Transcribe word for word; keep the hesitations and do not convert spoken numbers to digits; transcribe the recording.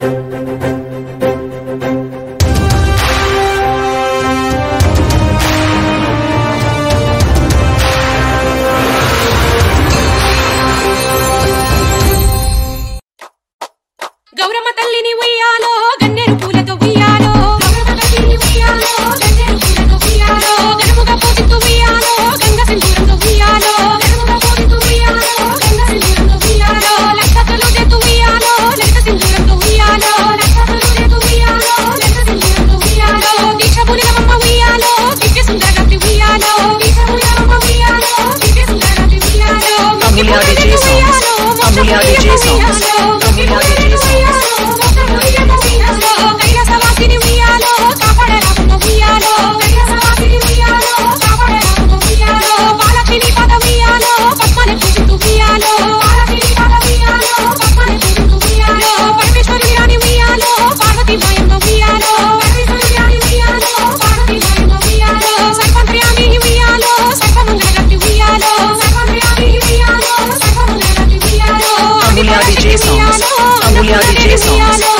గౌరమ్మ తల్లిని ఉయ్యాలో గన్నేరు పూలతో ఉయ్యాలో గౌరమ్మ తల్లిని ఉయ్యాలో గన్నేరు పూలతో ఉయ్యాలో గనుముగా పూజిస్తూ ఉయ్యాలో గంగ సింధూరంతో ఉయ్యాలో గనుముగా పూజిస్తూ ఉయ్యాలో గంగ సింధూరంతో ఉయ్యాలో లక్షతలు చేతూ ఉయ్యాలో లక్ష సింధూరంతో ఉయ్యాలో లక్షతలు చేతూ ఉయ్యాలో లక్ష సింధూరంతో ఉయ్యాలో దీక్ష పులినమ్మ ఉయ్యాలో దివ్య సుందరగతి ఉయ్యాలో దీక్ష పులినమ్మ ఉయ్యాలో దివ్య సుందరగతి ఉయ్యాలో Amulya DJ songs Amulya DJ songs Amulya DJ songs కైలాసవాసిని ఉయ్యాలో కాపాడరామమ్మ ఉయ్యాలో కైలాసవాసిని ఉయ్యాలో కాపాడరామమ్మ ఉయ్యాలో బాలక్ష్మి పద ఉయ్యాలో పద్మని పూజిస్తూ ఉయ్యాలో బాలక్ష్మి పద ఉయ్యాలో పద్మని పూజిస్తూ ఉయ్యాలో పరమేశ్వరి రాణి ఉయ్యాలో పార్వతీ మాయమ్మ ఉయ్యాలో పరమేశ్వరి రాణి ఉయ్యాలో పార్వతీ మాయమ్మ ఉయ్యాలో సర్వంత్ర్యామి ఉయ్యాలో సర్వమంగళగతి ఉయ్యాలో సర్వంత్ర్యామి ఉయ్యాలో సర్వమంగళగతి ఉయ్యాలో Amulya DJ songs Amulya DJ songs